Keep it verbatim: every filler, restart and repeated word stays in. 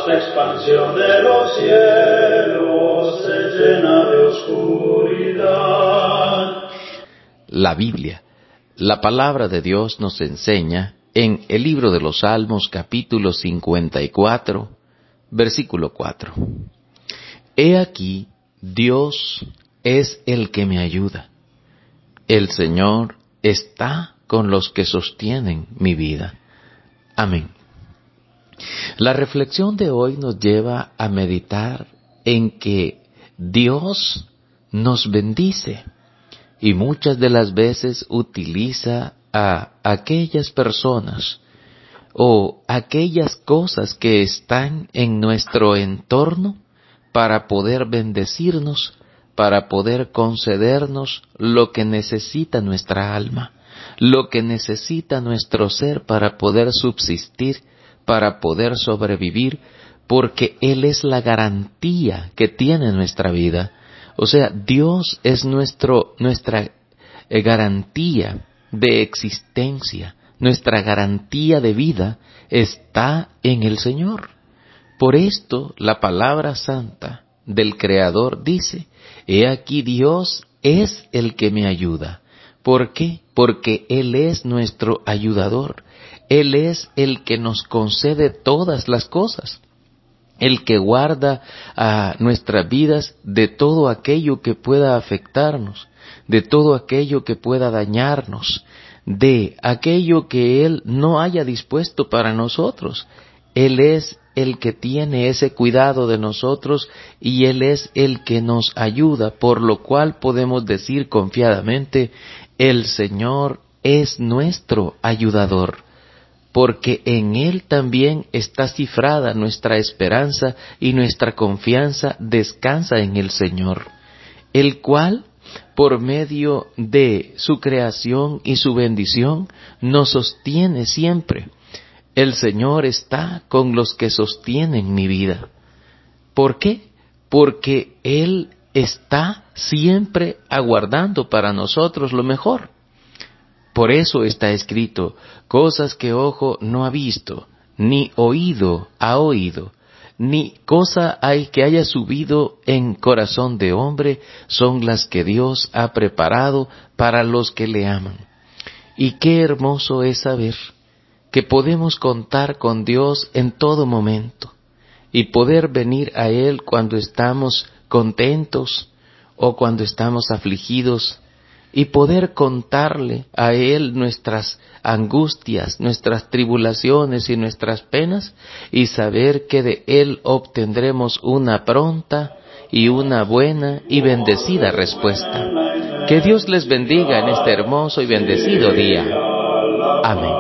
vasta expansión de los cielos se llena de oscuridad. La Biblia, la palabra de Dios, nos enseña en el libro de los Salmos, capítulo cincuenta y cuatro, versículo cuatro. He aquí, Dios es el que me ayuda. El Señor está con los que sostienen mi vida. Amén. La reflexión de hoy nos lleva a meditar en que Dios nos bendice y muchas de las veces utiliza a aquellas personas o aquellas cosas que están en nuestro entorno para poder bendecirnos, para poder concedernos lo que necesita nuestra alma, lo que necesita nuestro ser para poder subsistir, para poder sobrevivir, porque Él es la garantía que tiene nuestra vida. O sea, Dios es nuestro, nuestra eh, garantía de existencia, nuestra garantía de vida está en el Señor. Por esto, la palabra santa del Creador dice, he aquí Dios es el que me ayuda. ¿Por qué? Porque Él es nuestro ayudador. Él es el que nos concede todas las cosas. El que guarda a nuestras vidas de todo aquello que pueda afectarnos, de todo aquello que pueda dañarnos, de aquello que Él no haya dispuesto para nosotros. Él es el que tiene ese cuidado de nosotros y Él es el que nos ayuda, por lo cual podemos decir confiadamente, el Señor es nuestro ayudador, porque en Él también está cifrada nuestra esperanza y nuestra confianza descansa en el Señor, el cual, por medio de su creación y su bendición, nos sostiene siempre. El Señor está con los que sostienen mi vida. ¿Por qué? Porque Él está siempre aguardando para nosotros lo mejor. Por eso está escrito, cosas que ojo no ha visto, ni oído ha oído, ni cosa hay que haya subido en corazón de hombre, son las que Dios ha preparado para los que le aman. Y qué hermoso es saber que podemos contar con Dios en todo momento y poder venir a Él cuando estamos contentos o cuando estamos afligidos y poder contarle a Él nuestras angustias, nuestras tribulaciones y nuestras penas y saber que de Él obtendremos una pronta y una buena y bendecida respuesta. Que Dios les bendiga en este hermoso y bendecido día. Amén.